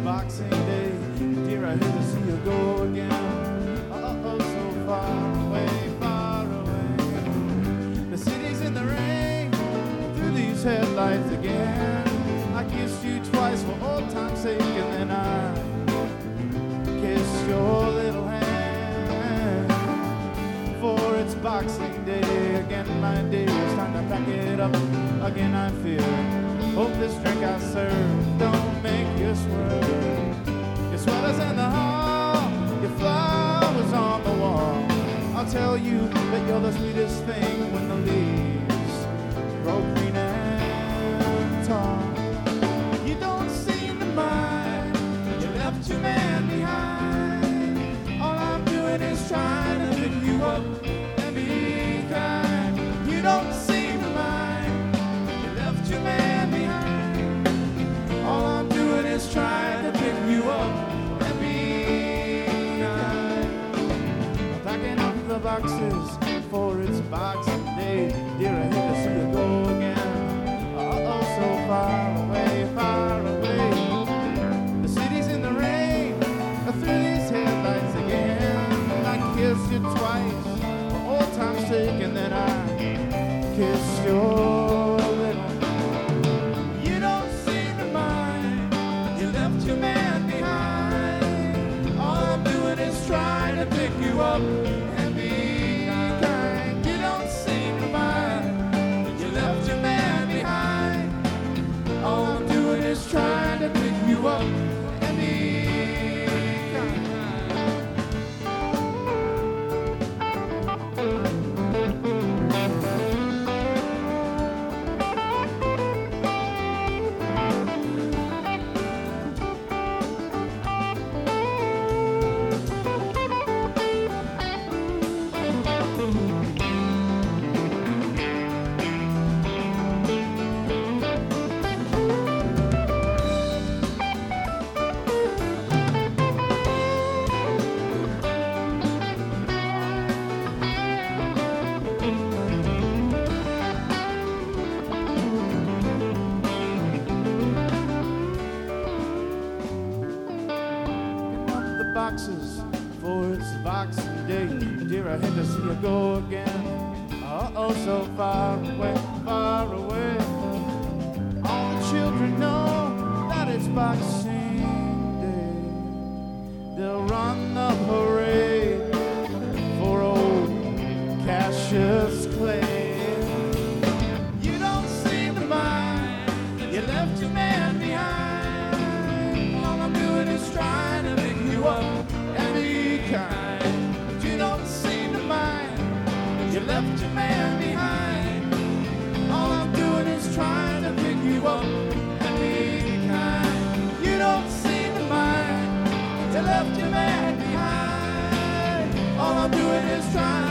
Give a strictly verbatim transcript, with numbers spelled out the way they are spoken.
Boxing Day. Dear, I hate to see you go again. Uh-oh, so far away, far away. The city's in the rain, through these headlights again. I kissed you twice for old time's sake, and then I kissed your little hand. For it's Boxing Day again, my dear. It's time to pack it up again, I fear. Hope this drink I serve don't make you swerve. Your sweater's in the hall, your flowers on the wall. I'll tell you that you're the sweetest thing when the leaves grow green and tall. You don't seem to mind, you left your man behind. All I'm doing is trying to pick you up and be kind. You don't seem to mind, you left your man behind. All I'm doing is trying to pick you up and be kind. I'm packing up the boxes for it's Boxing Day. Dear, I hate to see you go again. Uh-oh, so far away, far away. The city's in the rain, through these headlights again. I kissed you twice for old time's sake, and then I kissed your little. You don't seem to mind, you left your man behind. All I'm doing is trying to pick you up and be kind. You don't seem to mind, you left your man behind. All I'm doing is trying to pick you up and be kind. Boxes for it's Boxing Day. Dear, I hate to see you go again. Uh-oh, so far away, far away. All the children know that it's Boxing Day. They'll run the parade for old Cassius Clay. You don't seem to mind, you left your man behind. All I'm doing is trying to pick you up and be kind. But you don't seem to mind, you left your man behind. All I'm doing is trying to pick you up and be kind. You don't seem to mind, you left your man behind. All I'm doing is trying